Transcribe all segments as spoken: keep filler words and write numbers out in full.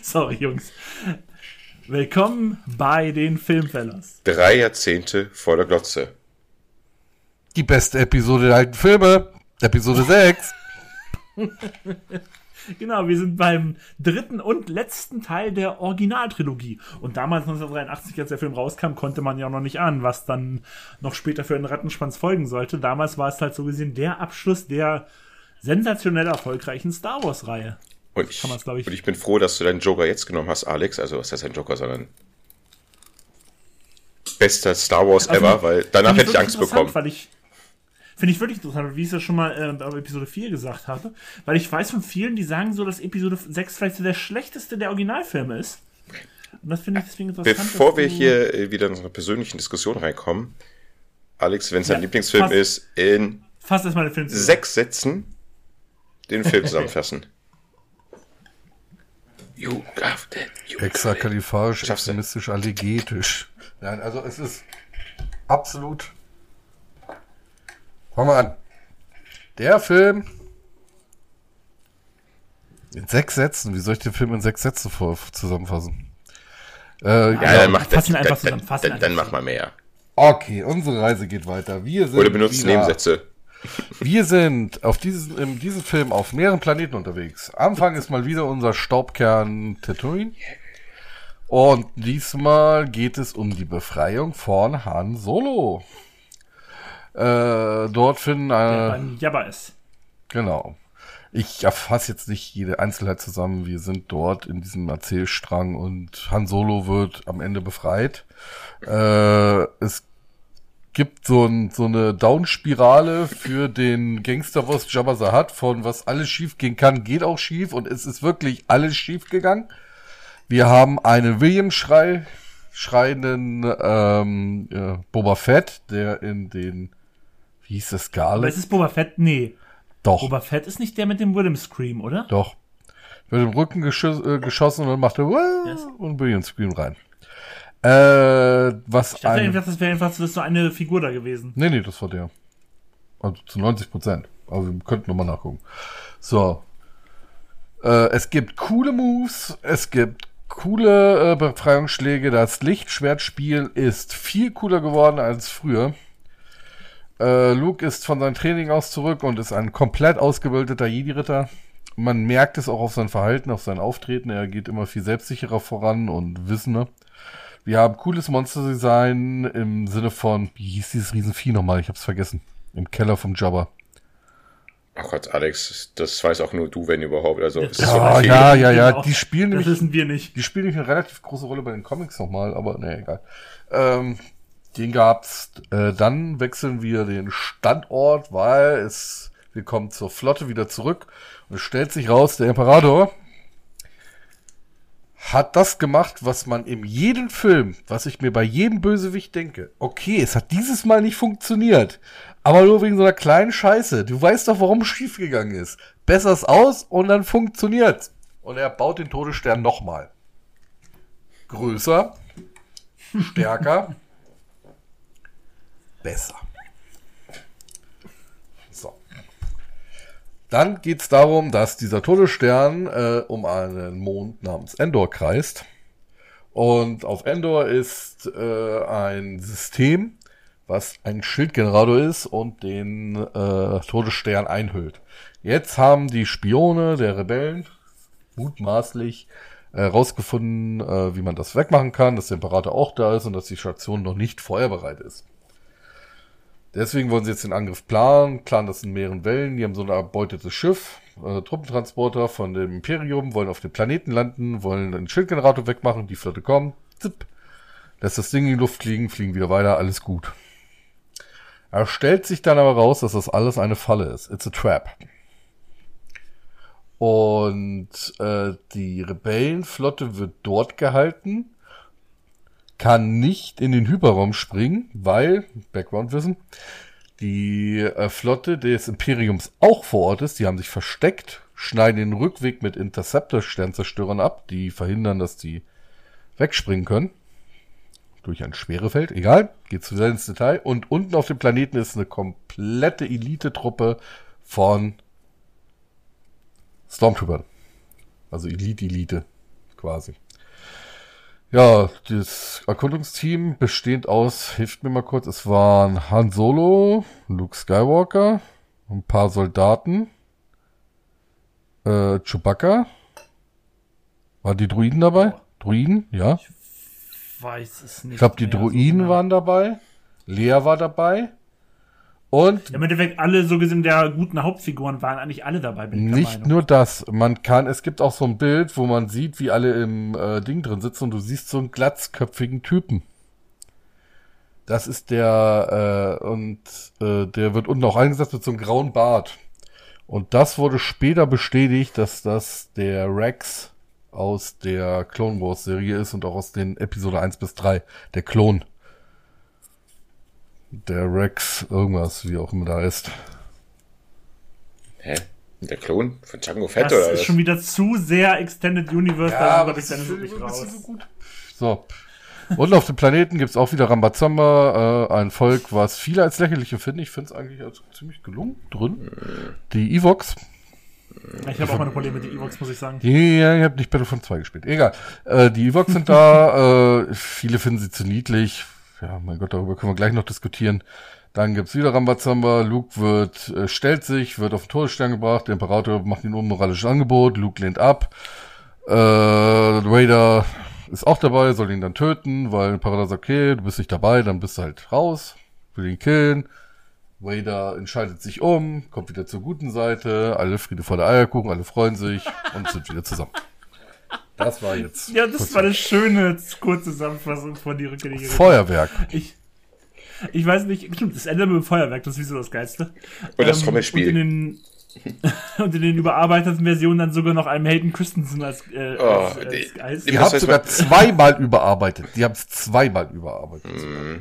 Sorry, Jungs. Willkommen bei den Filmfellas. Drei Jahrzehnte vor der Glotze. Die beste Episode der alten Filme. Episode sechs. Genau, wir sind beim dritten und letzten Teil der Originaltrilogie. Und damals neunzehnhundertdreiundachtzig, als der Film rauskam, konnte man ja noch nicht ahnen, was dann noch später für einen Rattenschwanz folgen sollte. Damals war es halt so gesehen der Abschluss der sensationell erfolgreichen Star Wars-Reihe. Und ich, Kann man's, glaub ich. und ich bin froh, dass du deinen Joker jetzt genommen hast, Alex. Also, was heißt ein Joker, sondern bester Star Wars Also, ever, weil danach Finde hätte ich Angst interessant, bekommen. Weil ich, finde ich wirklich interessant, wie ich es ja schon mal äh, bei Episode vier gesagt habe. Weil ich weiß von vielen, die sagen so, dass Episode sechs vielleicht so der schlechteste der Originalfilme ist. Und das finde ich deswegen interessant. Bevor wir du- hier äh, wieder in unsere persönlichen Diskussion reinkommen, Alex, wenn es dein Ja, Lieblingsfilm fast- ist, in Fast erstmal den Film zu sechs Sätzen den Film zusammenfassen. You got it. You got it. Extrakalifarisch, Schaffst du. extremistisch, allegetisch. Nein, also es ist absolut... Fangen wir an. Der Film... In sechs Sätzen. Wie soll ich den Film in sechs Sätzen vor zusammenfassen? Äh, Ja, dann mach fass ihn das. einfach Dann, zusammen, fass dann, ihn dann, einfach dann mach mal mehr. Okay, unsere Reise geht weiter. Wir sind Oder benutzt wieder, Nebensätze. Wir sind auf diesem, in diesem Film auf mehreren Planeten unterwegs. Anfang ist mal wieder unser Staubkern Tatooine. Und diesmal geht es um die Befreiung von Han Solo. Äh, dort finden Der äh, beim Jabba ist. genau. Ich erfasse jetzt nicht jede Einzelheit zusammen. Wir sind dort in diesem Erzählstrang und Han Solo wird am Ende befreit. Äh, es gibt so, ein, so eine Down-Spirale für den Gangsterboss Jabba the Hutt von was alles schief gehen kann, geht auch schief und es ist wirklich alles schief gegangen. Wir haben einen William-Schrei, schreienden ähm, äh, Boba Fett, der in den, wie hieß das, Aber Scarlet? es ist Boba Fett? Nee. Doch, Boba Fett ist nicht der mit dem William Scream, oder? doch. Wird im Rücken geschoss, äh, geschossen und dann macht er Yes. und William Scream rein. Äh, was Ich dachte ein... einfach, das wäre einfach so so eine Figur da gewesen. Nee, nee, das war der. Also zu neunzig Prozent. Aber wir könnten nochmal nachgucken. So. Äh, es gibt coole Moves, es gibt coole äh, Befreiungsschläge. Das Lichtschwertspiel ist viel cooler geworden als früher. Äh, Luke ist von seinem Training aus zurück und ist ein komplett ausgebildeter Jedi-Ritter. Man merkt es auch auf sein Verhalten, auf sein Auftreten. Er geht immer viel selbstsicherer voran und wissender. Wir haben cooles Monster-Design im Sinne von, wie hieß dieses Riesenvieh nochmal? Ich hab's vergessen. Im Keller vom Jabba. Ach Gott, Alex, das weiß auch nur du, wenn überhaupt. Also, es ist Ja, so Ja, viel. ja, ja, ja. Genau. Die spielen Das nämlich, wissen wir nicht. die spielen nämlich eine relativ große Rolle bei den Comics nochmal, aber ne, egal. Ähm, den gab's. Äh, dann wechseln wir den Standort, weil es, wir kommen zur Flotte wieder zurück und es stellt sich raus, der Imperator hat das gemacht, was man in jedem Film, was ich mir bei jedem Bösewicht denke. Okay, es hat dieses Mal nicht funktioniert, aber nur wegen so einer kleinen Scheiße. Du weißt doch, warum es schiefgegangen ist. Besser es aus und dann funktioniert's. Und er baut den Todesstern nochmal. Größer, stärker, besser. So. Dann geht's darum, dass dieser Todesstern äh, um einen Mond namens Endor kreist. Und auf Endor ist äh, ein System, was ein Schildgenerator ist und den äh, Todesstern einhüllt. Jetzt haben die Spione der Rebellen mutmaßlich äh, rausgefunden, äh, wie man das wegmachen kann, dass der Imperator auch da ist und dass die Station noch nicht feuerbereit ist. Deswegen wollen sie jetzt den Angriff planen, planen das in mehreren Wellen. Die haben so ein erbeutetes Schiff, äh, Truppentransporter von dem Imperium, wollen auf den Planeten landen, wollen den Schildgenerator wegmachen, die Flotte kommt, zipp, lässt das Ding in die Luft fliegen, fliegen wieder weiter, alles gut. Er stellt sich dann aber raus, dass das alles eine Falle ist. It's a trap. Und äh, die Rebellenflotte wird dort gehalten, kann nicht in den Hyperraum springen, weil, Background-Wissen, die äh, Flotte des Imperiums auch vor Ort ist. Die haben sich versteckt, schneiden den Rückweg mit Interceptor-Sternzerstörern ab, die verhindern, dass die wegspringen können. Durch ein Schwerefeld, egal, geht zu sehr ins Detail. Und unten auf dem Planeten ist eine komplette Elite-Truppe von Stormtroopern. Also Elite-Elite. quasi. Ja, das Erkundungsteam besteht aus, hilft mir mal kurz, es waren Han Solo, Luke Skywalker, ein paar Soldaten, äh, Chewbacca. Waren die Druiden dabei? Oh. Druiden, ja. Ich weiß es nicht. Ich glaube, die Druiden so waren dabei. Lea war dabei. Und im Endeffekt alle so gesehen der guten Hauptfiguren waren eigentlich alle dabei. Bin ich nicht nur das, man kann, es gibt auch so ein Bild, wo man sieht, wie alle im äh, Ding drin sitzen und du siehst so einen glatzköpfigen Typen. Das ist der, äh, und äh, der wird unten auch eingesetzt mit so einem grauen Bart. Und das wurde später bestätigt, dass das der Rex aus der Clone Wars Serie ist und auch aus den Episode eins bis drei, der Klon. Der Rex, irgendwas, wie auch immer da ist. Hä? Der Klon von Django Fett das oder was? Das ist was? schon wieder zu sehr Extended Universe, ja, da aber ich dann wirklich raus. So, gut. So. Und auf dem Planeten gibt's auch wieder Rambazamba, äh, ein Volk, was viele als lächerlich empfinden. Ich finde es eigentlich als ziemlich gelungen drin. Die Evox. Ich habe auch meine Probleme mit den Evox, muss ich sagen. Ja, ich habe nicht Battlefront zwei gespielt. Egal. Äh, die Evox sind da. äh, viele finden sie zu niedlich. Ja, mein Gott, darüber können wir gleich noch diskutieren. Dann gibt's wieder Rambazamba. Luke wird, äh, stellt sich, wird auf den Todesstern gebracht. Der Imperator macht ihm ein unmoralisches Angebot. Luke lehnt ab. Äh, Vader ist auch dabei, soll ihn dann töten, weil der Imperator sagt, okay, du bist nicht dabei, dann bist du halt raus. Will ihn killen. Vader entscheidet sich um, kommt wieder zur guten Seite. Alle Friede vor der Eierkuchen, alle freuen sich und sind wieder zusammen. Das war jetzt. Ja, das war eine schöne, kurze Zusammenfassung von die Rückkehr der Jedi. Feuerwerk. Ich, ich weiß nicht, stimmt, das Ende mit dem Feuerwerk, das ist wieso das Geilste. Und das ähm, Trommelspiel. Und in den, und in den überarbeiteten Versionen dann sogar noch einem Hayden Christensen als, äh, Oh, als, als die- Geist. die- Die Das haben heißt, sogar man- zweimal überarbeitet. Die haben es zweimal überarbeitet.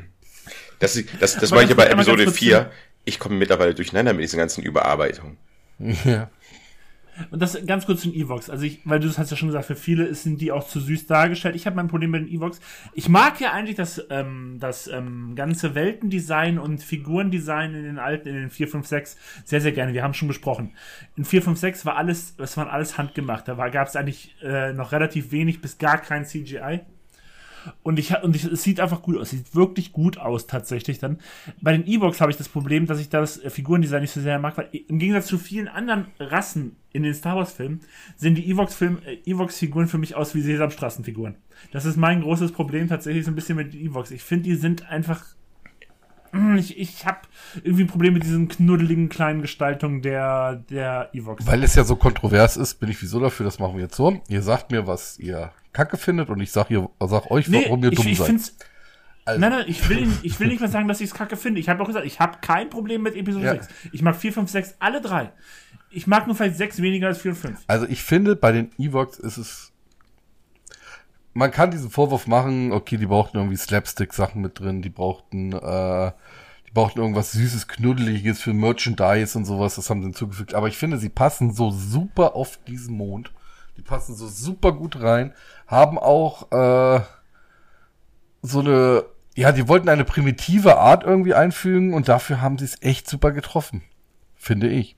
Das, das, das Aber war ich ja ganz bei kurz- einmal Episode ganz kurz vier. Ich komme mittlerweile durcheinander mit diesen ganzen Überarbeitungen. Ja. Und das ganz kurz zu den Evox. Also ich, weil du das hast ja schon gesagt, für viele sind die auch zu süß dargestellt. Ich habe mein Problem mit den Evox. Ich mag ja eigentlich das, ähm, das ähm, ganze Weltendesign und Figurendesign in den alten, in den vier, fünf, sechs sehr, sehr gerne. Wir haben schon besprochen. In vier, fünf, sechs war alles, das waren alles handgemacht. Da gab es eigentlich äh, noch relativ wenig bis gar kein C G I. Und ich und ich, es sieht einfach gut aus, sieht wirklich gut aus tatsächlich dann. Bei den Evox habe ich das Problem, dass ich das äh, Figurendesign nicht so sehr mag, weil im Gegensatz zu vielen anderen Rassen in den Star Wars Filmen sehen die Evox Film äh, Evox Figuren für mich aus wie Sesamstraßenfiguren. Das ist mein großes Problem tatsächlich so ein bisschen mit den Evox. Ich finde, die sind einfach ich, ich habe irgendwie ein Problem mit diesen knuddeligen kleinen Gestaltungen der der Evox. Weil es ja so kontrovers ist, bin ich wieso dafür, das machen wir jetzt so. Ihr sagt mir, was ihr kacke findet und ich sag, ihr, sag euch, Nee, warum ihr ich, dumm ich seid. find's, Also. Nein, nein, ich will, ich will nicht mehr sagen, dass ich es kacke finde. Ich habe auch gesagt, ich habe kein Problem mit Episode Ja. sechs. Ich mag vier, fünf, sechs, alle drei. Ich mag nur vielleicht sechs weniger als vier und fünf. Also ich finde, bei den Evox ist es, man kann diesen Vorwurf machen, okay, die brauchten irgendwie Slapstick-Sachen mit drin, die brauchten, äh, die brauchten irgendwas Süßes, Knuddeliges für Merchandise und sowas, das haben sie hinzugefügt. Aber ich finde, sie passen so super auf diesen Mond. Die passen so super gut rein, haben auch äh, so eine, ja, die wollten eine primitive Art irgendwie einfügen und dafür haben sie es echt super getroffen, finde ich.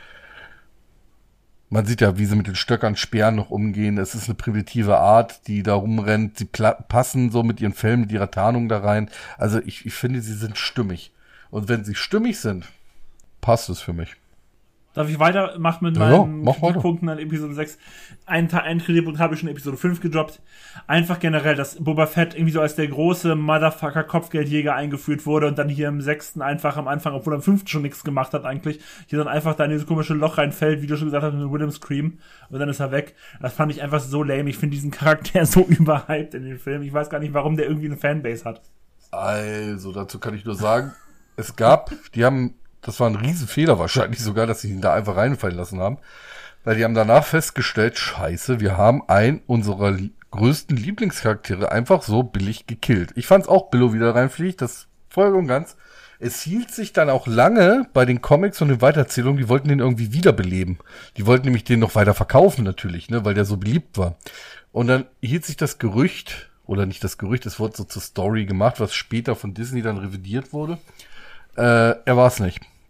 Man sieht ja, wie sie mit den Stöckern, Speeren noch umgehen. Es ist eine primitive Art, die da rumrennt. Sie pla- passen so mit ihren Fällen, mit ihrer Tarnung da rein. Also ich, ich finde, sie sind stimmig. Und wenn sie stimmig sind, passt es für mich. Darf ich weitermachen mit Ja, meinen mach weiter. Punkten an Episode sechs? Einen, Ta- einen Kritikpunkt habe ich schon in Episode fünf gedroppt. Einfach generell, dass Boba Fett irgendwie so als der große Motherfucker-Kopfgeldjäger eingeführt wurde und dann hier im sechsten einfach am Anfang, obwohl er im fünften schon nichts gemacht hat eigentlich, hier dann einfach da in dieses komische Loch reinfällt, wie du schon gesagt hast, mit William Scream und dann ist er weg. Das fand ich einfach so lame. Ich finde diesen Charakter so überhyped in den Film. Ich weiß gar nicht, warum der irgendwie eine Fanbase hat. Also, dazu kann ich nur sagen, es gab, die haben, das war ein Riesenfehler wahrscheinlich sogar, dass sie ihn da einfach reinfallen lassen haben, weil die haben danach festgestellt, scheiße, wir haben einen unserer li- größten Lieblingscharaktere einfach so billig gekillt. Ich fand's auch Billo wieder reinfliegt, das voll und ganz. Es hielt sich dann auch lange bei den Comics und den Weitererzählungen, die wollten den irgendwie wiederbeleben. Die wollten nämlich den noch weiter verkaufen natürlich, ne, weil der so beliebt war. Und dann hielt sich das Gerücht, oder nicht das Gerücht, es wurde so zur Story gemacht, was später von Disney dann revidiert wurde. Äh, er war es nicht.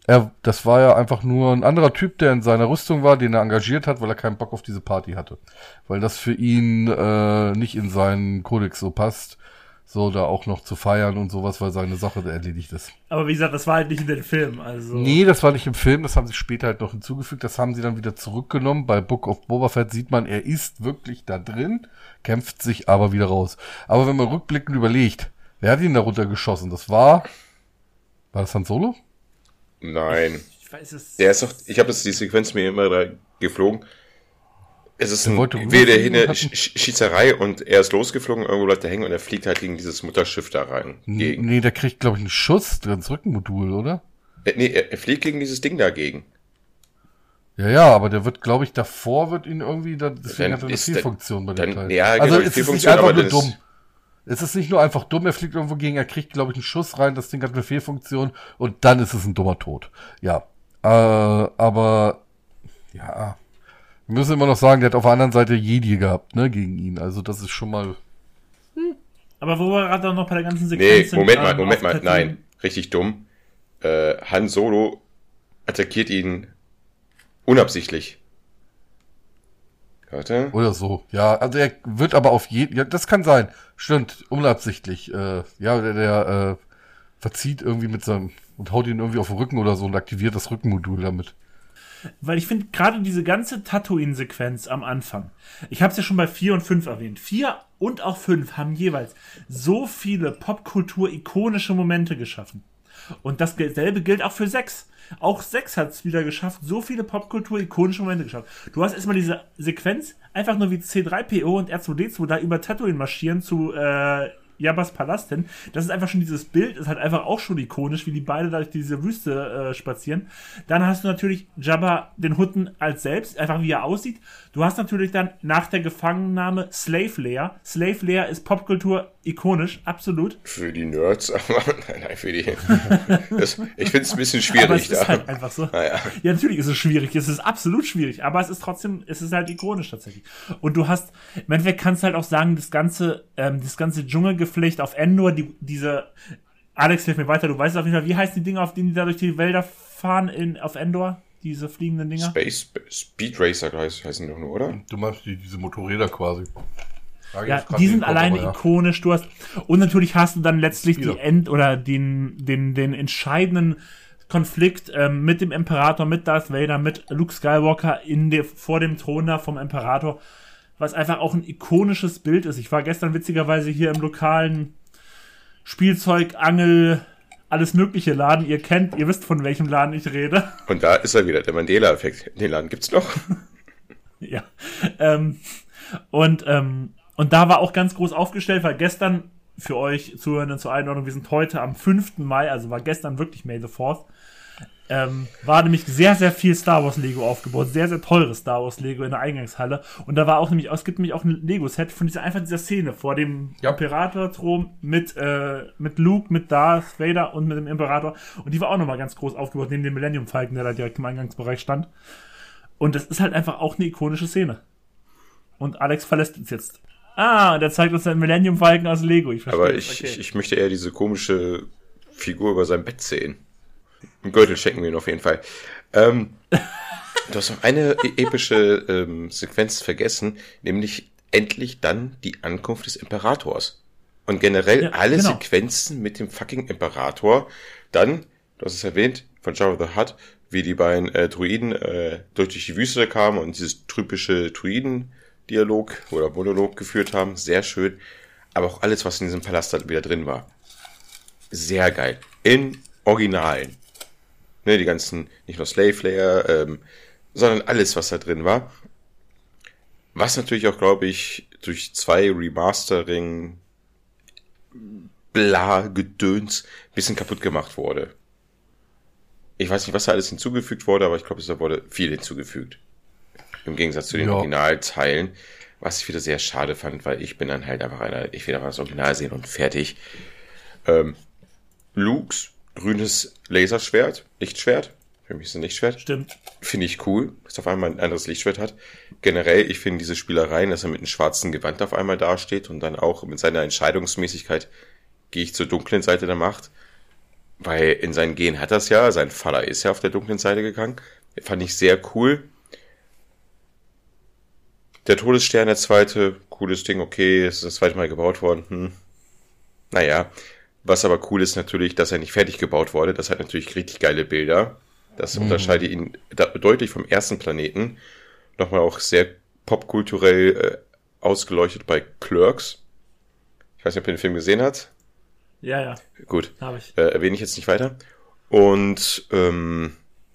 Er, das war ja einfach nur ein anderer Typ, der in seiner Rüstung war, den er engagiert hat, weil er keinen Bock auf diese Party hatte. Weil das für ihn äh, nicht in seinen Kodex so passt, so da auch noch zu feiern und sowas, weil seine Sache erledigt ist. Aber wie gesagt, das war halt nicht in den Film. Also. Nee, das war nicht im Film, das haben sie später halt noch hinzugefügt, das haben sie dann wieder zurückgenommen. Bei Book of Boba Fett sieht man, er ist wirklich da drin, kämpft sich aber wieder raus. Aber wenn man rückblickend überlegt, wer hat ihn da runtergeschossen? Das war, war das Han Solo? Nein. Ich weiß es. Der ist doch, ich habe das die Sequenz mir immer da geflogen. Es ist Der ein wollte wilde rufen und Hinne- hat- Sch- Schießerei und er ist losgeflogen, irgendwo bleibt er hängen und er fliegt halt gegen dieses Mutterschiff da rein. Gegen. Nee, der kriegt, glaube ich, einen Schuss ins Rückenmodul, oder? Äh, nee, er, er fliegt gegen dieses Ding dagegen. Ja, ja, aber der wird, glaube ich, davor wird ihn irgendwie, da, deswegen Dann hat er eine ist Fehlfunktion bei dem dann- Teil. ja, genau, also die es ist nicht Fehlfunktion, einfach aber nur das dumm. ist- Es ist nicht nur einfach dumm, er fliegt irgendwo gegen, er kriegt, glaube ich, einen Schuss rein, das Ding hat eine Fehlfunktion und dann ist es ein dummer Tod. Ja, äh, aber, ja, wir müssen immer noch sagen, der hat auf der anderen Seite Jedi gehabt, ne, gegen ihn, also das ist schon mal, Aber wo wir gerade noch bei der ganzen Nee, Sequenz sind, Moment mal, ähm, Moment auf mal, Tatooine. nein, richtig dumm. Äh, Han Solo attackiert ihn unabsichtlich. Warte. oder so, ja, also er wird aber auf jeden, ja, das kann sein, stimmt, unabsichtlich, äh, ja, der, der, äh, verzieht irgendwie mit seinem, und haut ihn irgendwie auf den Rücken oder so und aktiviert das Rückenmodul damit. Weil ich finde, gerade diese ganze Tatooine-Sequenz am Anfang, ich habe es ja schon bei vier und fünf erwähnt, vier und auch fünf haben jeweils so viele Popkultur-ikonische Momente geschaffen. Und dasselbe gilt auch für sechs. Auch sechs hat es wieder geschafft, so viele Popkultur-ikonische Momente geschafft. Du hast erstmal diese Sequenz, einfach nur wie C drei P O und R zwei D zwei da über Tatooine marschieren zu äh, Jabbas Palast hin. Das ist einfach schon dieses Bild, ist halt einfach auch schon ikonisch, wie die beide da durch diese Wüste äh, spazieren. Dann hast du natürlich Jabba den Hutten als selbst, einfach wie er aussieht. Du hast natürlich dann nach der Gefangennahme Slave Leia. Slave Leia ist Popkultur ikonisch, absolut. Für die Nerds, aber nein, nein, für die. Das, ich finde es ein bisschen Aber schwierig es ist da. halt einfach so. Naja. Ja, natürlich ist es schwierig. Es ist absolut schwierig. Aber es ist trotzdem, es ist halt ikonisch tatsächlich. Und du hast, im Endeffekt kannst du halt auch sagen, das ganze, ähm, das ganze Dschungelgeflecht auf Endor, die, diese, Alex, hilf mir weiter, du weißt auf jeden Fall, wie heißen die Dinger, auf denen die da durch die Wälder fahren in, auf Endor? Diese fliegenden Dinger? Space, Speed Racer heißt, heißen die doch nur, oder? Du meinst die, diese Motorräder quasi. Frage Ja, ist grad die den sind Kopf, alleine aber ja. ikonisch. Du hast, und natürlich hast du dann letztlich Wieder. die End- oder den, den, den entscheidenden Konflikt ähm, mit dem Imperator, mit Darth Vader, mit Luke Skywalker in der, vor dem Thron da vom Imperator, was einfach auch ein ikonisches Bild ist. Ich war gestern witzigerweise hier im lokalen Spielzeug, Angel, alles mögliche Laden. Ihr kennt, ihr wisst, von welchem Laden ich rede. Und da ist er wieder, der Mandela-Effekt. Den Laden gibt's noch. Ja. Ähm, und, ähm, und da war auch ganz groß aufgestellt, weil gestern, für euch Zuhörenden zur Einordnung, wir sind heute am fünften Mai, also war gestern wirklich May the fourth, ähm, war nämlich sehr, sehr viel Star Wars Lego aufgebaut, sehr, sehr teures Star Wars Lego in der Eingangshalle. Und da war auch nämlich, es gibt nämlich auch ein Lego-Set von dieser, einfach dieser Szene vor dem Ja. Imperator-Thron mit, äh, mit Luke, mit Darth Vader und mit dem Imperator. Und die war auch nochmal ganz groß aufgebaut, neben dem Millennium Falcon, der da direkt im Eingangsbereich stand. Und das ist halt einfach auch eine ikonische Szene. Und Alex verlässt uns jetzt. Ah, der zeigt uns den Millennium Falcon aus Lego. Ich verstehe. Aber das, ich, okay. ich, ich möchte eher diese komische Figur über seinem Bett sehen. Einen Gürtel schenken wir ihn auf jeden Fall. Ähm, du hast noch eine e- epische ähm, Sequenz vergessen, nämlich endlich dann die Ankunft des Imperators. Und generell Ja, alle genau. Sequenzen mit dem fucking Imperator. Dann, du hast es erwähnt, von Jabba the Hutt, wie die beiden äh, Druiden äh, durch die Wüste kamen und dieses typische Druiden-Dialog oder Monolog geführt haben. Sehr schön. Aber auch alles, was in diesem Palast halt wieder drin war. Sehr geil. In Originalen. Ne, die ganzen, nicht nur Slave Layer, ähm, sondern alles, was da drin war. Was natürlich auch, glaube ich, durch zwei Remastering bla Gedöns bisschen kaputt gemacht wurde. Ich weiß nicht, was da alles hinzugefügt wurde, aber ich glaube, es wurde viel hinzugefügt. Im Gegensatz zu den Ja. Originalteilen, was ich wieder sehr schade fand, weil ich bin dann halt einfach einer, ich will einfach das Original sehen und fertig. Ähm, Lukes grünes Laserschwert, Lichtschwert, für mich ist es ein Lichtschwert, Stimmt. finde ich cool, dass er auf einmal ein anderes Lichtschwert hat. Generell, ich finde diese Spielereien, dass er mit einem schwarzen Gewand auf einmal dasteht und dann auch mit seiner Entscheidungsmäßigkeit gehe ich zur dunklen Seite der Macht, weil in seinen Gen hat das ja, sein Vater ist ja auf der dunklen Seite gegangen. Fand ich sehr cool. Der Todesstern, der zweite, cooles Ding, okay, ist das zweite Mal gebaut worden. Hm. Naja, was aber cool ist natürlich, dass er nicht fertig gebaut wurde. Das hat natürlich richtig geile Bilder. Das mhm. unterscheidet ihn da deutlich vom ersten Planeten. Nochmal auch sehr popkulturell äh, ausgeleuchtet bei Clerks. Ich weiß nicht, ob ihr den Film gesehen habt. Ja, ja. Gut. Habe ich. Äh, erwähne ich jetzt nicht weiter. Und ähm,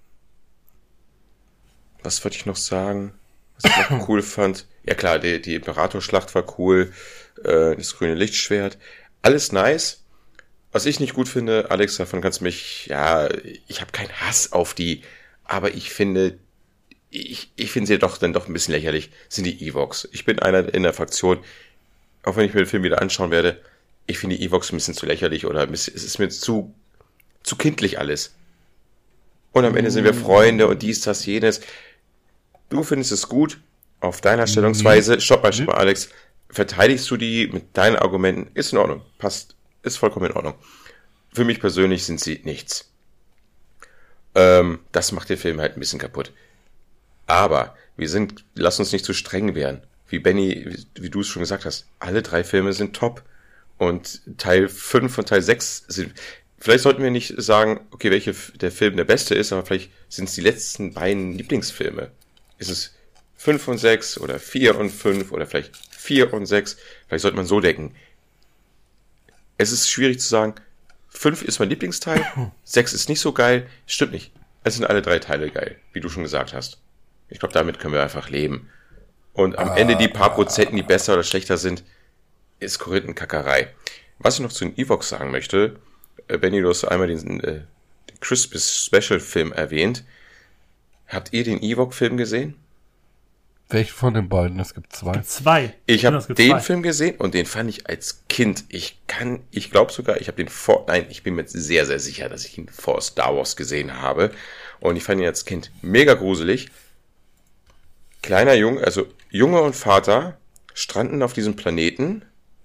was wollte ich noch sagen? Was ich noch cool fand? Ja klar, die, die Imperatorschlacht war cool. Äh, das grüne Lichtschwert. Alles nice. Was ich nicht gut finde, Alex, davon kannst du mich, ja, ich habe keinen Hass auf die, aber ich finde, ich, ich finde sie doch dann doch ein bisschen lächerlich, sind die Ewoks. Ich bin einer in der Fraktion, auch wenn ich mir den Film wieder anschauen werde, ich finde die Ewoks ein bisschen zu lächerlich oder ein bisschen, es ist mir zu, zu kindlich alles. Und am Ende sind wir Freunde und dies, das, jenes. Du findest es gut, auf deiner Stellungsweise, stopp mal, stopp mal, Alex, verteidigst du die mit deinen Argumenten, ist in Ordnung, passt. Ist vollkommen in Ordnung. Für mich persönlich sind sie nichts. Ähm, das macht den Film halt ein bisschen kaputt. Aber wir sind, lass uns nicht zu streng werden. Wie Benny, wie, wie du es schon gesagt hast, alle drei Filme sind top. Und Teil fünf und Teil sechs sind, vielleicht sollten wir nicht sagen, okay, welcher der Film der beste ist, aber vielleicht sind es die letzten beiden Lieblingsfilme. Ist es fünf und sechs oder vier und fünf oder vielleicht vier und sechs? Vielleicht sollte man so denken. Es ist schwierig zu sagen, fünf ist mein Lieblingsteil, sechs ist nicht so geil. Stimmt nicht. Es sind alle drei Teile geil, wie du schon gesagt hast. Ich glaube, damit können wir einfach leben. Und am ah, Ende die paar Prozenten, die besser oder schlechter sind, ist Korinthenkackerei. Was ich noch zu den Ewoks sagen möchte, äh, Benny, du hast einmal den, äh, den Christmas Special Film erwähnt. Habt ihr den Ewok-Film gesehen? Welchen von den beiden? Es gibt zwei. Zwei. Ich habe den zwei. Film gesehen und den fand ich als Kind. Ich kann, ich glaube sogar, ich habe den vor, nein, ich bin mir sehr, sehr sicher, dass ich ihn vor Star Wars gesehen habe. Und ich fand ihn als Kind mega gruselig. Kleiner Junge, also Junge und Vater stranden auf diesem Planeten.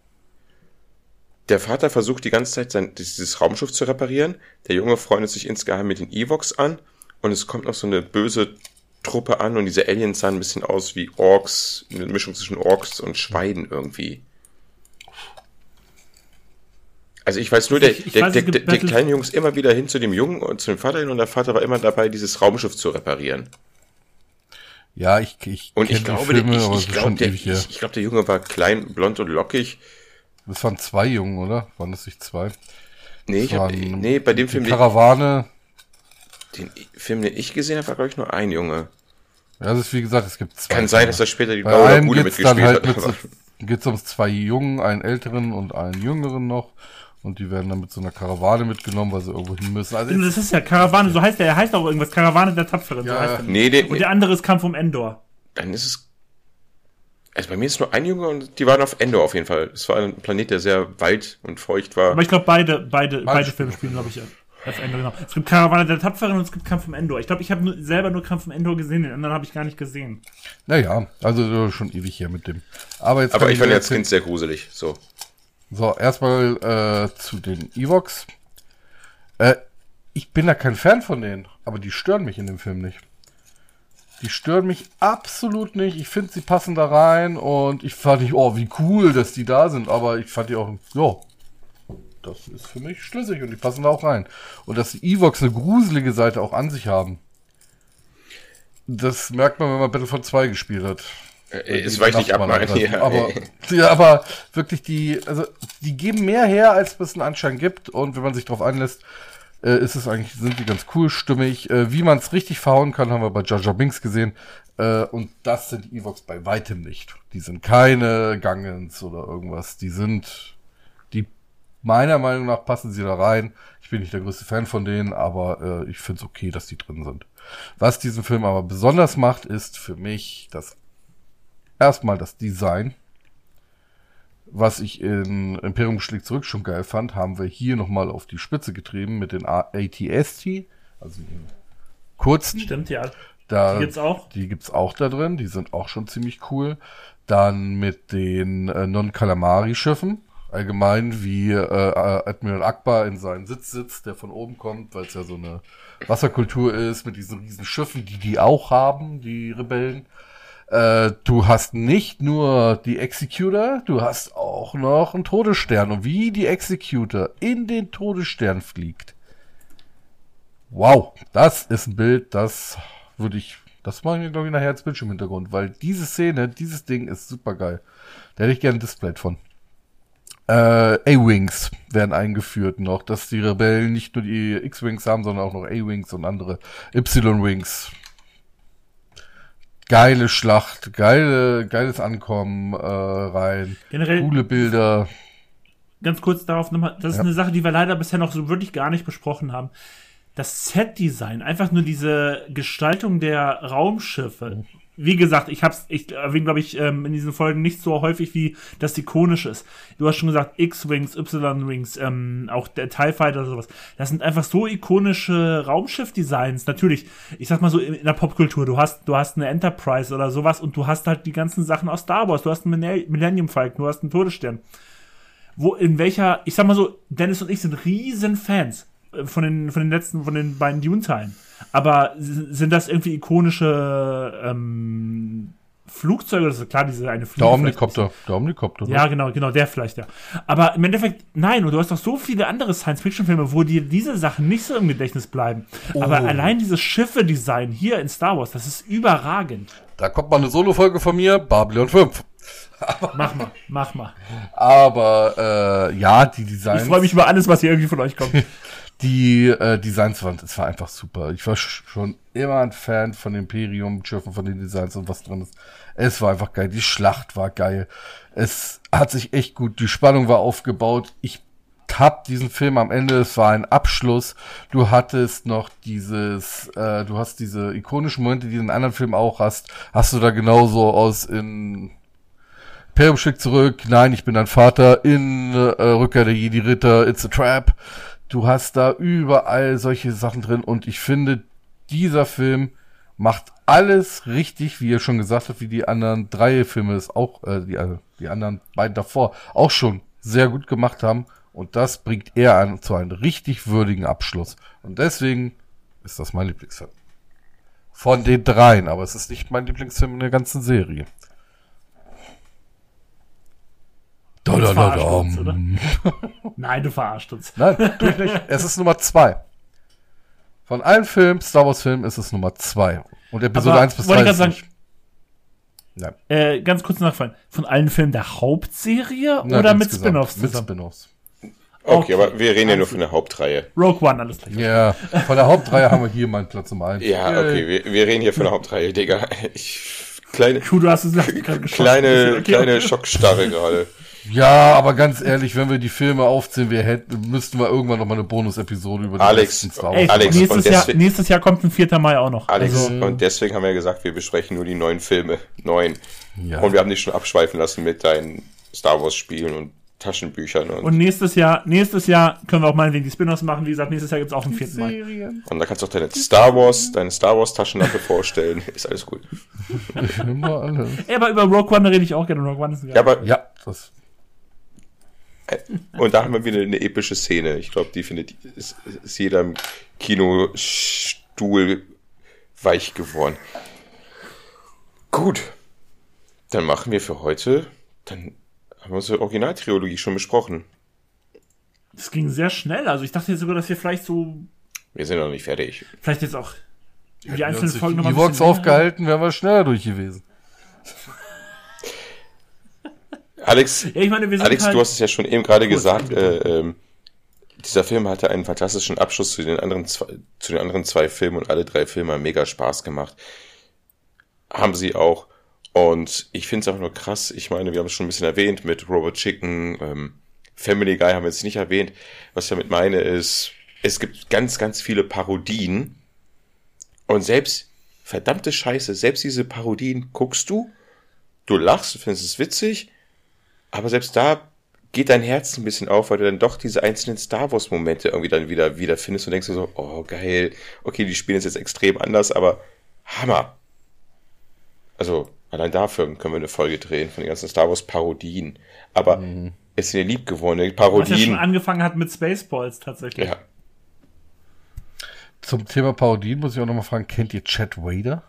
Der Vater versucht die ganze Zeit sein, dieses Raumschiff zu reparieren. Der Junge freundet sich insgeheim mit den Ewoks an. Und es kommt noch so eine böse Truppe an und diese Aliens sahen ein bisschen aus wie Orks, eine Mischung zwischen Orks und Schweinen irgendwie. Also ich weiß nur, der, ich, ich der, weiß, der, der, der kleine Junge ist immer wieder hin zu dem Jungen und zu dem Vater hin und der Vater war immer dabei, dieses Raumschiff zu reparieren. Ja, ich ich Und ich glaube, Filme, der, ich, ich glaube, der, ich, ich glaube, der Junge war klein, blond und lockig. Das waren zwei Jungen, oder? Waren das nicht zwei? Nee, ich hab, nee, bei dem Film... Karawane... Den Film, den ich gesehen habe, war, glaube ich, nur ein Junge. Ja, das ist wie gesagt, es gibt zwei. Kann sein, dass da später die blaue Lagune mitgespielt halt hat. Mit geht es um zwei Jungen, einen älteren und einen jüngeren noch. Und die werden dann mit so einer Karawane mitgenommen, weil sie irgendwo hin müssen. Also das ist ja Karawane, so heißt der. Er heißt auch irgendwas. Karawane der Tapferen. Ja, so heißt nee, den, und der andere ist Kampf um Endor. Dann ist es... Also bei mir ist nur ein Junge und die waren auf Endor auf jeden Fall. Es war ein Planet, der sehr weit und feucht war. Aber ich glaube, beide, beide, beide Filme spielen, glaube ich, auf Endor, genau. Es gibt Karawane der Tapferen und es gibt Kampf um Endor. Ich glaube, ich habe nur, selber nur Kampf um Endor gesehen, den anderen habe ich gar nicht gesehen. Naja, also schon ewig hier mit dem. Aber, jetzt Aber ich fand jetzt Kind sehr gruselig, so. So, erstmal äh, zu den Ewoks. Äh, ich bin da kein Fan von denen, aber die stören mich in dem Film nicht. Die stören mich absolut nicht. Ich finde, sie passen da rein und ich fand nicht, oh, wie cool, dass die da sind, aber ich fand die auch, ja, das ist für mich schlüssig und die passen da auch rein. Und dass die Ewoks eine gruselige Seite auch an sich haben, das merkt man, wenn man Battlefront zwei gespielt hat. Äh, es weicht nicht ab, nein. Ja. Aber, ja, aber wirklich die, also die geben mehr her, als es einen Anschein gibt und wenn man sich darauf einlässt, äh, ist es eigentlich, sind die ganz cool, stimmig. Äh, wie man es richtig verhauen kann, haben wir bei Jar Jar Binks gesehen. Äh, und das sind die Ewoks bei weitem nicht. Die sind keine Gangens oder irgendwas. Die sind, die meiner Meinung nach passen sie da rein. Ich bin nicht der größte Fan von denen, aber äh, ich finde es okay, dass die drin sind. Was diesen Film aber besonders macht, ist für mich das erstmal das Design. Was ich in Imperium schlägt zurück schon geil fand, haben wir hier nochmal auf die Spitze getrieben mit den A T S T, also den kurzen. Stimmt, ja. Da, die gibt's auch. Die gibt's auch da drin, die sind auch schon ziemlich cool. Dann mit den äh, Non-Calamari-Schiffen, allgemein, wie äh, Admiral Akbar in seinen Sitz sitzt, der von oben kommt, weil es ja so eine Wasserkultur ist mit diesen riesen Schiffen, die die auch haben, die Rebellen. Äh, du hast nicht nur die Executor, du hast auch noch einen Todesstern. Und wie die Executor in den Todesstern fliegt. Wow, das ist ein Bild, das würde ich, das mache ich mir, glaube ich, nachher als Bildschirmhintergrund, weil diese Szene, dieses Ding ist super geil. Da hätte ich gerne ein Display von. Äh, A-Wings werden eingeführt noch, dass die Rebellen nicht nur die X-Wings haben, sondern auch noch A-Wings und andere Y-Wings. Geile Schlacht, geile, geiles Ankommen äh, rein, Generell, coole Bilder. Ganz kurz darauf nochmal, das ist Ja. eine Sache, die wir leider bisher noch so wirklich gar nicht besprochen haben. Das Set-Design, einfach nur diese Gestaltung der Raumschiffe. Wie gesagt, ich hab's, ich erwähne, glaube ich, ähm, in diesen Folgen nicht so häufig, wie das ikonisch ist. Du hast schon gesagt, X-Wings, Y-Wings, ähm, auch der TIE Fighter oder sowas. Das sind einfach so ikonische Raumschiff-Designs. Natürlich, ich sag mal so in der Popkultur, du hast, du hast eine Enterprise oder sowas und du hast halt die ganzen Sachen aus Star Wars. Du hast einen Millennium Falcon, du hast einen Todesstern. Wo, in welcher, ich sag mal so, Dennis und ich sind riesen Fans von den, von den letzten, von den beiden Dune-Teilen. Aber sind das irgendwie ikonische ähm, Flugzeuge? Das ist klar, diese eine Fliege. Der Omnikopter, der Omnikopter. Ja, genau, genau, der vielleicht, ja. Aber im Endeffekt, nein, und du hast doch so viele andere Science-Fiction-Filme, wo dir diese Sachen nicht so im Gedächtnis bleiben. Oh. Aber allein dieses Schiffe-Design hier in Star Wars, das ist überragend. Da kommt mal eine Solo-Folge von mir, Babylon fünf. Mach mal, mach mal. Aber äh, ja, die Designs. Ich freue mich über alles, was hier irgendwie von euch kommt. Die äh, Designs waren, es war einfach super. Ich war sch- schon immer ein Fan von Imperium-Schiffen, von den Designs und was drin ist. Es war einfach geil. Die Schlacht war geil. Es hat sich echt gut, die Spannung war aufgebaut. Ich hab diesen Film am Ende, es war ein Abschluss. Du hattest noch dieses, äh, du hast diese ikonischen Momente, die du in anderen Filmen auch hast. Hast du da genauso aus in Imperium schickt zurück, nein, ich bin dein Vater, in äh, Rückkehr der Jedi-Ritter, It's a Trap. Du hast da überall solche Sachen drin und ich finde, dieser Film macht alles richtig, wie ihr schon gesagt habt, wie die anderen drei Filme es auch, äh, die, äh, die anderen beiden davor auch schon sehr gut gemacht haben und das bringt er an zu einem richtig würdigen Abschluss. Und deswegen ist das mein Lieblingsfilm. Von den dreien, aber es ist nicht mein Lieblingsfilm in der ganzen Serie. Da, da, da, da. Uns, oder? Nein, du verarscht uns. Nein, tue ich nicht. Es ist Nummer zwei. Von allen Filmen, Star Wars Filmen, ist es Nummer zwei. Und Episode Aber eins bis wollte drei ich ist grad nicht. Nein. Äh, ganz kurz nachfragen. Von allen Filmen der Hauptserie Nein, oder mit insgesamt. Spin-Offs Mit zusammen? Spin-Offs. Okay, Okay. aber wir reden ja nur von der Hauptreihe. Rogue One, alles klar. Ja, von der Hauptreihe haben wir hier meinen Platz Nummer eins. Ja, okay, wir, wir reden hier von der Hauptreihe, Digga. Ich, kleine, Puh, du hast es gerade geschockt. kleine, Okay, kleine okay. Schockstarre gerade. Ja, aber ganz ehrlich, wenn wir die Filme aufzählen, wir hätten, müssten wir irgendwann noch mal eine Bonus-Episode über die Alex, letzten Star Ey, Wars Alex, nächstes, und Jahr, deswegen- nächstes Jahr kommt ein vierter Mai auch noch. Alex, Also, und deswegen haben wir ja gesagt, wir besprechen nur die neuen Filme. Neun. Ja. Und wir haben dich schon abschweifen lassen mit deinen Star Wars Spielen und Taschenbüchern. Und, und nächstes Jahr, nächstes Jahr können wir auch mal wegen die Spin-offs machen. Wie gesagt, nächstes Jahr gibt's auch einen vierten Mai. und da kannst du auch deine Star Wars, deine Star Wars Taschenlampe vorstellen. Ist alles gut. Immer alles. Ey, aber über Rogue One rede ich auch gerne. Rogue One ist ein Ja, aber, Ja, das. und da haben wir wieder eine epische Szene. Ich glaube, die findet, ist, ist jeder im Kinostuhl weich geworden. Gut. Dann machen wir für heute, dann haben wir unsere Originaltrilogie schon besprochen. Das ging sehr schnell. Also ich dachte jetzt sogar, dass wir vielleicht so, Wir sind noch nicht fertig. vielleicht jetzt auch die Hätten wir einzelnen uns durch Folgen die nochmal ein Ewoks bisschen länger- aufgehalten, wären wir schneller durch gewesen. Alex, Ja, ich meine, wir sind Alex, halt, du hast es ja schon eben gerade Kurz, gesagt, bitte. äh, ähm, dieser Film hatte einen fantastischen Abschluss zu den anderen zwei, zu den anderen zwei Filmen und alle drei Filme haben mega Spaß gemacht. Haben sie auch. Und ich finde es auch nur krass, ich meine, wir haben es schon ein bisschen erwähnt mit Robot Chicken, ähm, Family Guy haben wir jetzt nicht erwähnt. Was ich damit meine ist, es gibt ganz, ganz viele Parodien und selbst, verdammte Scheiße, selbst diese Parodien guckst du, du lachst, du findest es witzig, aber selbst da geht dein Herz ein bisschen auf, weil du dann doch diese einzelnen Star Wars Momente irgendwie dann wieder, wieder findest und denkst dir so, oh geil, okay, die spielen es jetzt extrem anders, aber Hammer. Also, allein dafür können wir eine Folge drehen, von den ganzen Star Wars Parodien. Aber Mhm. ist eine liebgewonnene Was ja schon Parodien. angefangen hat mit Spaceballs tatsächlich. Ja. Zum Thema Parodien muss ich auch nochmal fragen, kennt ihr Chad Vader?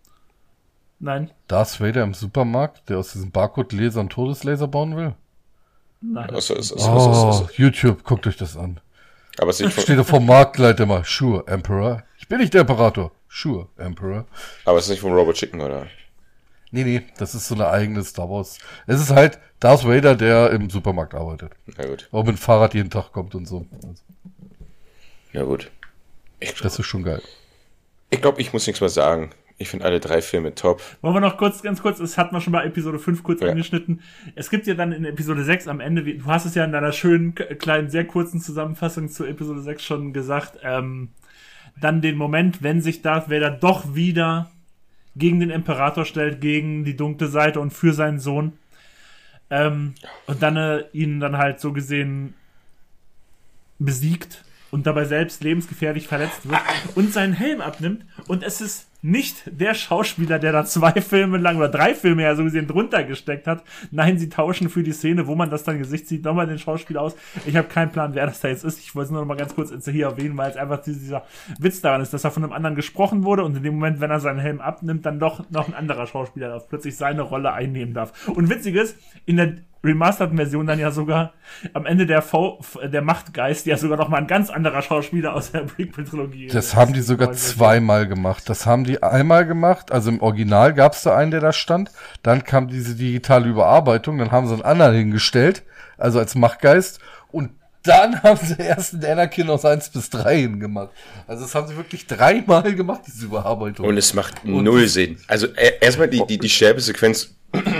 Nein. Darth Vader im Supermarkt, der aus diesem Barcode-Laser einen Todeslaser bauen will? Nein. Also, es, es, es, Oh, es, es, YouTube, guckt euch das an. aber es ist nicht Steht vom, da vom Marktleiter mal, sure, Emperor. Ich bin nicht der Imperator. Sure, Emperor. aber es ist nicht vom Robot Chicken, oder? Nee, nee, das ist so eine eigene Star Wars. Es ist halt Darth Vader, der im Supermarkt arbeitet. Na gut. Auch mit dem Fahrrad jeden Tag kommt und so. Also, Ja gut. Ich glaube, das ist schon geil. ich, glaub, ich muss nichts mehr sagen. Ich finde alle drei Filme top. Wollen wir noch kurz, ganz kurz, das hatten wir schon bei Episode fünf kurz Ja. angeschnitten. Es gibt ja dann in Episode sechs am Ende, wie- du hast es ja in deiner schönen, k- kleinen, sehr kurzen Zusammenfassung zu Episode sechs schon gesagt, ähm, dann den Moment, wenn sich Darth Vader doch wieder gegen den Imperator stellt, gegen die dunkle Seite und für seinen Sohn. Ähm, und dann äh, ihn dann halt so gesehen besiegt und dabei selbst lebensgefährlich verletzt wird und seinen Helm abnimmt. Und es ist nicht der Schauspieler, der da zwei Filme lang oder drei Filme ja so gesehen drunter gesteckt hat. Nein, sie tauschen für die Szene, wo man das dann Gesicht sieht, nochmal den Schauspieler aus. Ich habe keinen Plan, wer das da jetzt ist. Ich wollte es nur noch mal ganz kurz hier erwähnen, weil es einfach dieser Witz daran ist, dass er von einem anderen gesprochen wurde und in dem Moment, wenn er seinen Helm abnimmt, dann doch noch ein anderer Schauspieler darf, plötzlich seine Rolle einnehmen darf. Und witzig ist, in der remasterten Version dann ja sogar am Ende der v der Machtgeist ja sogar noch mal ein ganz anderer Schauspieler aus der Prequel-Trilogie. Das haben die sogar zweimal gemacht. Das haben die einmal gemacht. Also im Original gab es da einen, der da stand. Dann kam diese digitale Überarbeitung. Dann haben sie einen anderen hingestellt, also als Machtgeist. Und dann haben sie erst den Anakin aus eins bis drei hingemacht. Also das haben sie wirklich dreimal gemacht, diese Überarbeitung. Und es macht null Sinn. Also äh, erstmal die, die, die Sterbesequenz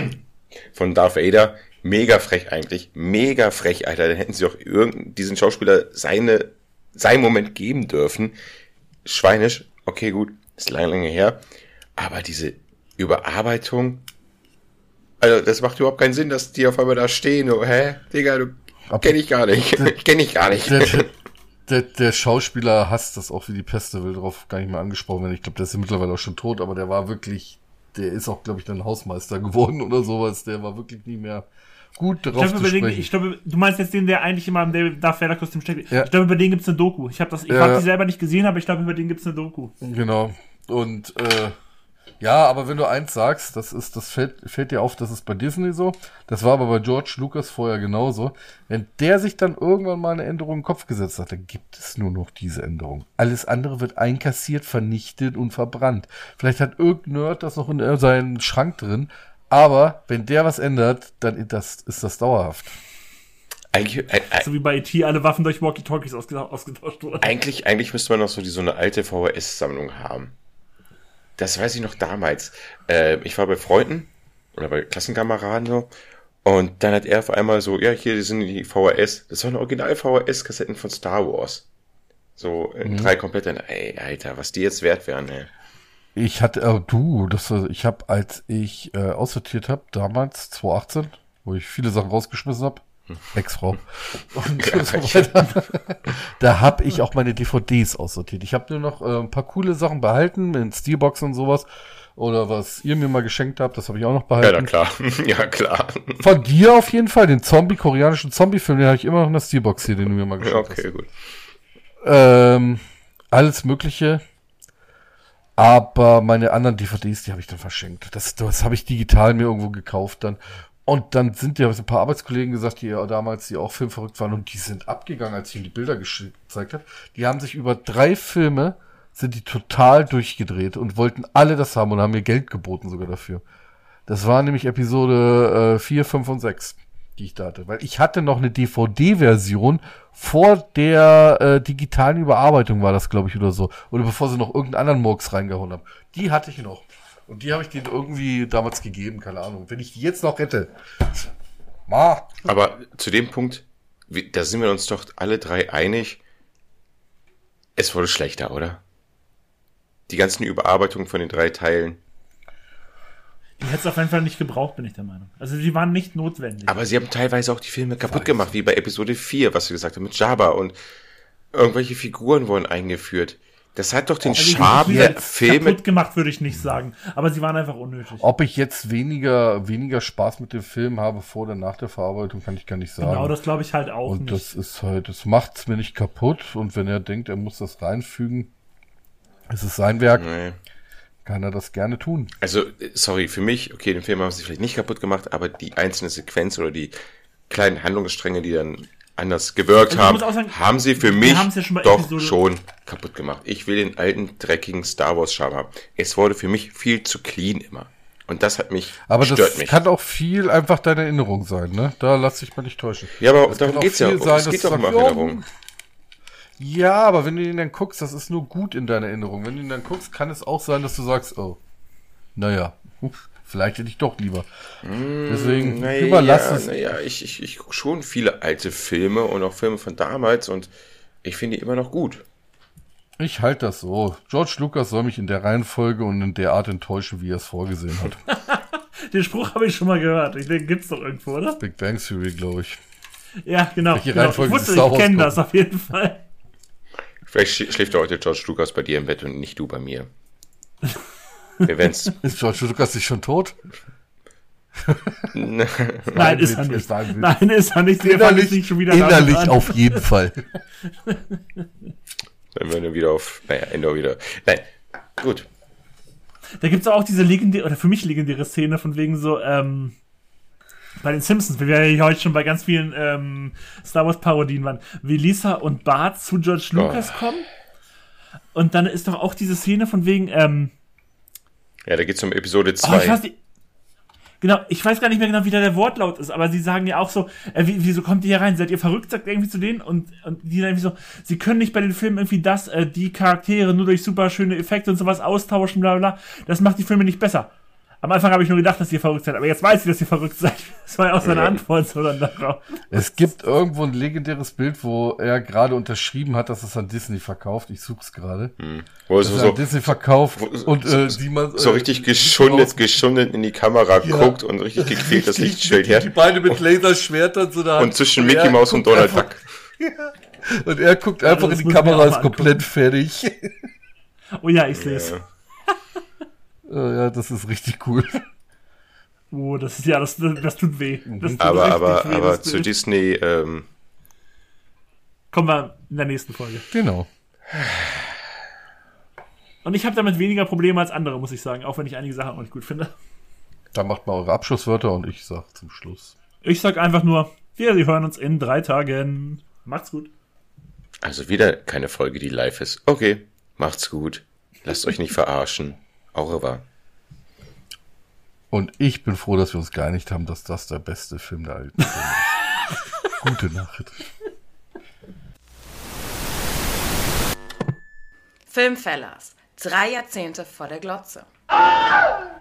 von Darth Vader, mega frech eigentlich. Mega frech, Alter. Dann hätten sie auch irgendeinen, diesen Schauspieler seine, seinen Moment geben dürfen. Schweinisch, okay, gut, ist lange, lange her. Aber diese Überarbeitung, also das macht überhaupt keinen Sinn, dass die auf einmal da stehen. So, hä, Digga, du kenn ich gar nicht. kenn ich gar nicht. Der, der, der Schauspieler hasst das auch wie die Pest, der will darauf gar nicht mehr angesprochen werden. Ich glaube, der ist ja mittlerweile auch schon tot, aber der war wirklich, der ist auch, glaube ich, dann Hausmeister geworden oder sowas. Der war wirklich nie mehr gut darauf Ich glaube, zu über den, sprechen. ich glaube, du meinst jetzt den, der eigentlich immer im David- Darth Vader Kostüm steckt. Ja. Ich glaube, über den gibt's eine Doku. Ich habe das, ich Ja. habe die selber nicht gesehen, aber ich glaube, über den gibt's eine Doku. Genau. Und äh, ja, aber wenn du eins sagst, das ist, das fällt, fällt dir auf, das ist bei Disney so. Das war aber bei George Lucas vorher genauso. Wenn der sich dann irgendwann mal eine Änderung in den Kopf gesetzt hat, dann gibt es nur noch diese Änderung. Alles andere wird einkassiert, vernichtet und verbrannt. Vielleicht hat irgendein Nerd das noch in äh, seinen Schrank drin, aber wenn der was ändert, dann ist das, ist das dauerhaft. Eigentlich, äh, äh, So wie bei E T alle Waffen durch Walkie-Talkies ausge ausgetauscht wurden. eigentlich, eigentlich müsste man noch so, die, so eine alte V H S-Sammlung haben. Das weiß ich noch damals. Äh, ich war bei Freunden oder bei Klassenkameraden so. Und dann hat er auf einmal so, ja, hier sind die V H S. Das waren Original-V H S-Kassetten von Star Wars. So in Mhm. drei kompletten. Ey, Alter, was die jetzt wert wären, ey. Ich hatte, äh, du, das war, ich habe, als ich äh, aussortiert habe, damals, zwanzig achtzehn, wo ich viele Sachen rausgeschmissen habe, Ex-Frau, und Ja, so weiter, da habe ich auch meine D V Ds aussortiert. Ich habe nur noch äh, ein paar coole Sachen behalten, in Steelboxen und sowas, oder was ihr mir mal geschenkt habt, das habe ich auch noch Ja, na behalten. klar. Ja, klar. Von dir auf jeden Fall, den Zombie, koreanischen Zombie-Film, den habe ich immer noch in der Steelbox hier, den du mir mal Ja, geschenkt okay, gut. hast. Ähm, alles Mögliche. Aber meine anderen D V Ds, die habe ich dann verschenkt. Das, das habe ich digital mir irgendwo gekauft dann. Und dann sind ja so ein paar Arbeitskollegen gesagt, die ja damals, die auch filmverrückt waren, und die sind abgegangen, als ich ihnen die Bilder gesch- gezeigt habe. Die haben sich über drei Filme, sind die total durchgedreht und wollten alle das haben und haben mir Geld geboten sogar dafür. Das war nämlich Episode äh, vier, fünf und sechs, die ich da hatte. Weil ich hatte noch eine D V D-Version vor der äh, digitalen Überarbeitung, war das, glaube ich, oder so. Oder bevor sie noch irgendeinen anderen Murks reingehauen haben. Die hatte ich noch. Und die habe ich denen irgendwie damals gegeben, keine Ahnung. Wenn ich die jetzt noch hätte. Ma. Aber zu dem Punkt, wie- da sind wir uns doch alle drei einig, es wurde schlechter, oder? Die ganzen Überarbeitungen von den drei Teilen. Die hätte es auf jeden Fall nicht gebraucht, bin ich der Meinung. Also die waren nicht notwendig. Aber sie haben teilweise auch die Filme kaputt gemacht, wie bei Episode vier, was du gesagt hast, mit Jabba, und irgendwelche Figuren wurden eingeführt. Das hat doch den Also ich- Charme ich- der ich- Filme. Kaputt gemacht würde ich nicht sagen, aber sie waren einfach unnötig. Ob ich jetzt weniger, weniger Spaß mit dem Film habe vor oder nach der Verarbeitung, kann ich gar nicht sagen. Genau, das glaube ich halt auch Und nicht. das ist halt, das macht's mir nicht kaputt. Und wenn er denkt, er muss das reinfügen, es ist sein Werk, Nee. kann er das gerne tun. Also, äh, sorry, für mich, okay, den Film haben sie vielleicht nicht kaputt gemacht, aber die einzelne Sequenz oder die kleinen Handlungsstränge, die dann anders gewirkt Also ich haben, muss auch sagen, haben sie für wir mich haben's ja schon bei doch Episode- schon kaputt gemacht. Ich will den alten, dreckigen Star Wars Charme haben. Es wurde für mich viel zu clean immer. Und das hat mich, Aber stört das mich. kann auch viel einfach deine Erinnerung sein, ne? Da lass dich mal nicht täuschen. Ja, aber Das darum kann auch geht's ja. viel Es sein, geht dass doch du um sagst, ja, Erinnerung. Ja, aber wenn du ihn dann guckst, das ist nur gut in deiner Erinnerung. Wenn du ihn dann guckst, kann es auch sein, dass du sagst, oh, naja, vielleicht hätte ich doch lieber. Deswegen Naja, überlass es. naja, ich, ich, ich gucke schon viele alte Filme und auch Filme von damals und ich finde die immer noch gut. Ich halte das so. George Lucas soll mich in der Reihenfolge und in der Art enttäuschen, wie er es vorgesehen hat. Den Spruch habe ich schon mal gehört. Ich denke, gibt's doch irgendwo, oder? Big Bang Theory, glaube ich. Ja, genau. Welche genau. Ich Reihenfolge wusste, die Star ich Wars kenne gucken? das auf jeden Fall. Vielleicht schläft schläft heute George Lucas bei dir im Bett und nicht du bei mir. Wir werden's. Ist George Lucas nicht schon tot? Nein, ist er Witz, nicht. ist ein Witz. Nein, ist er nicht. Wir fangen jetzt nicht schon wieder innerlich damit an. auf jeden Fall. Dann werden wir wieder auf, naja, Endor wieder. Nein, gut. Da gibt's auch diese legendäre, oder für mich legendäre Szene von wegen so, ähm, bei den Simpsons, wie wir ja heute schon bei ganz vielen ähm, Star Wars Parodien waren, wie Lisa und Bart zu George Lucas Oh. kommen. Und dann ist doch auch diese Szene von wegen, ähm, Ja, da geht's um Episode oh, ich zwei. weiß nicht, genau, ich weiß gar nicht mehr genau, wie da der Wortlaut ist, aber sie sagen ja auch so, äh, wie, wieso kommt ihr hier rein? Seid ihr verrückt? Sagt er irgendwie zu denen und, und die dann irgendwie so, sie können nicht bei den Filmen irgendwie das, äh, die Charaktere nur durch super schöne Effekte und sowas austauschen, bla bla bla. Das macht die Filme nicht besser. Am Anfang habe ich nur gedacht, dass ihr verrückt seid, aber jetzt weiß ich, dass ihr verrückt seid. Das war ja auch seine Ja. Antwort so dann darauf. Es gibt irgendwo ein legendäres Bild, wo er gerade unterschrieben hat, dass es an Disney verkauft. Ich such's gerade. Wo es Dass er so, an Disney verkauft wo- und so- äh, die man so äh, richtig die geschundet, raus- geschundet in die Kamera Ja. guckt und richtig gequält das Lichtschwert Die her. Beine mit Laserschwertern so da. Und zwischen Mickey Mouse und Donald Duck. Und er guckt einfach das in die muss ich mir Kamera, auch ist mal komplett fertig. Oh ja, ich sehe es. Ja. Äh, ja, das ist richtig cool. Oh, das ist ja, das, das tut weh. Das tut Aber, richtig aber, weh, aber das zu Bild. Disney, ähm, Kommen wir in der nächsten Folge. Genau. Und ich habe damit weniger Probleme als andere, muss ich sagen, auch wenn ich einige Sachen auch nicht gut finde. Dann macht mal eure Abschlusswörter und ich sag zum Schluss. Ich sag einfach nur, wir hören uns in drei Tagen. Macht's gut. also wieder keine Folge, die live ist. Okay, macht's gut. Lasst euch nicht verarschen. Au revoir. Und ich bin froh, dass wir uns geeinigt haben, dass das der beste Film der alten Filme ist. Gute Nacht. Filmfellers. Drei Jahrzehnte vor der Glotze.